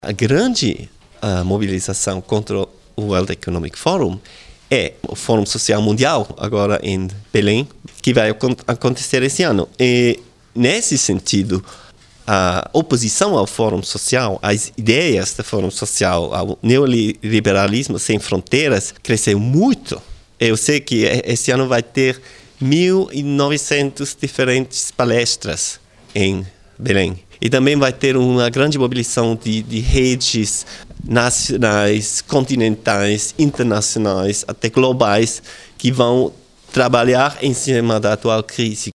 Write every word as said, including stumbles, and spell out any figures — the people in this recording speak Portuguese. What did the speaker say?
A grande uh, mobilização contra o World Economic Forum é o Fórum Social Mundial, agora em Belém, que vai acontecer esse ano. E, nesse sentido, a oposição ao Fórum Social, às ideias do Fórum Social, ao neoliberalismo sem fronteiras, cresceu muito. Eu sei que esse ano vai ter mil e novecentas diferentes palestras em Belém. E também vai ter uma grande mobilização de, de redes nacionais, continentais, internacionais, até globais, que vão trabalhar em cima da atual crise.